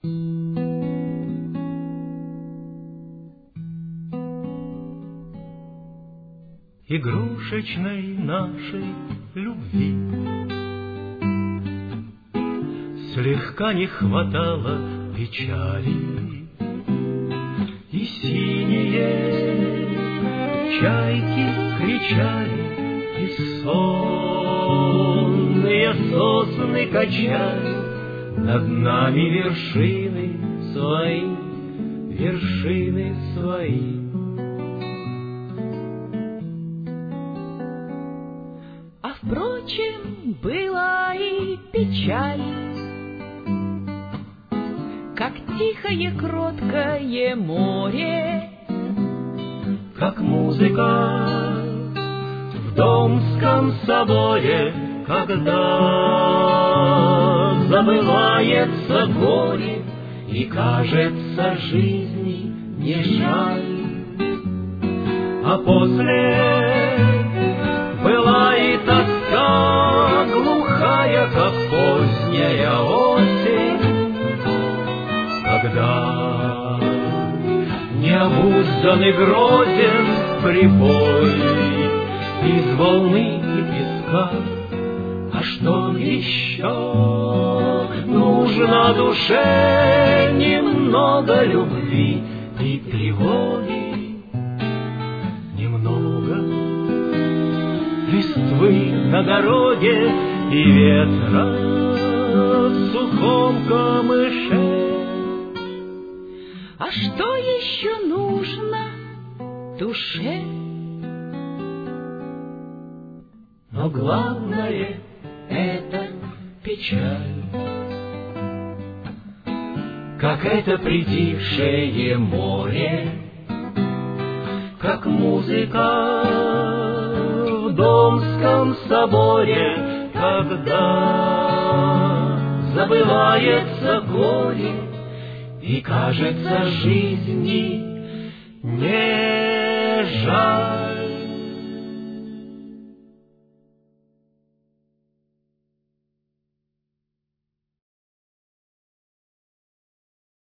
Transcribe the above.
Игрушечной нашей любви слегка не хватало печали, и синие чайки кричали, и сонные сосны качали над нами вершины свои, вершины свои. Впрочем, была и печаль, как тихое кроткое море, как музыка в Домском соборе, когда забывается горе и кажется жизни не жаль, а после была и тоска глухая, как поздняя осень, когда необузданный грозен прибой из волны и песка. А что еще нужно душе? Немного любви и тревоги, листвы на дороге и ветра в сухом камыше. А что еще нужно душе? Но главное — это печаль, как это притихшее море, как музыка в Домском соборе, когда забывается горе и кажется жизни не жаль.